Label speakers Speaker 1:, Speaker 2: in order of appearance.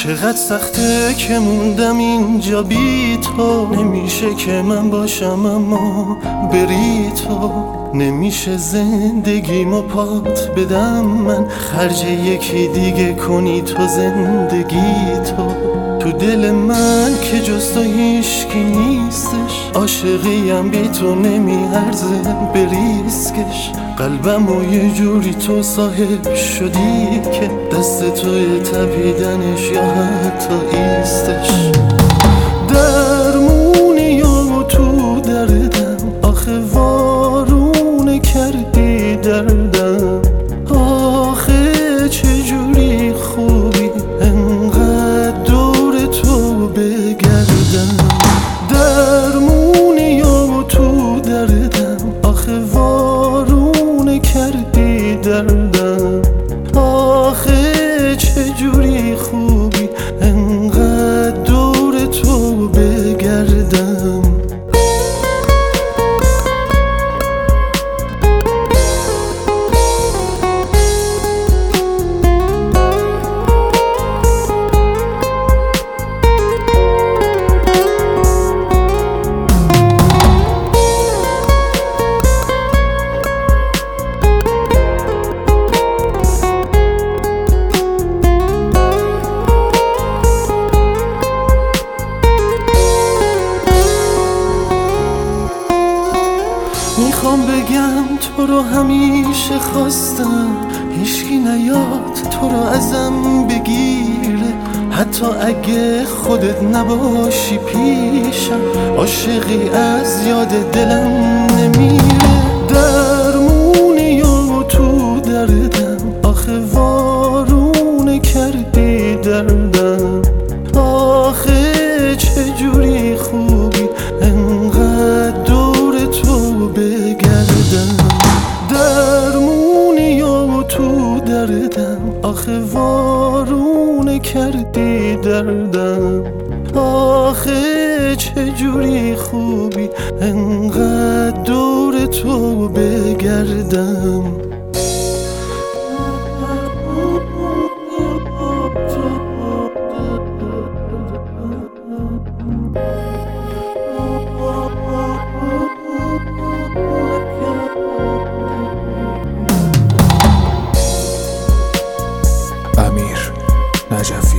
Speaker 1: چقدر سخته که موندم اینجا بی تو. نمیشه که من باشم اما بری تو. نمیشه زندگیمو پات بدم من، خرج یکی دیگه کنی تو زندگی تو دل من که جز تو هیشکی نیستش. عاشقیم بی تو نمیارزه به ریسکش. قلبمو یه جوری تو صاحب شدی که دست توی تپیدنش یا حتی ایستش. درمونی و تو دردم، آخه وارونه کردی دردم. آخه چجوری خوبی انقدر دور تو بگردم. درمونی و تو دردم، آخه وارونه کردی دردم. آخه چجوری خوبی انقدر دور تو بگردم. میخوام بگم تو رو همیشه خواستم، هیچکی نیاد تو رو ازم بگیره. حتی اگه خودت نباشی پیشم، عاشقی از یاد دلم نمیره. درمونی و تو دردم، آخه وارونه کردی دردم. آخه چجوری خوبی انقدر دور تو بگردم. درمونی و تو دردم، آخه وارونه کردی دردم. آخه چجوری خوبی انقدر دور تو بگردم.
Speaker 2: امیر نجفی.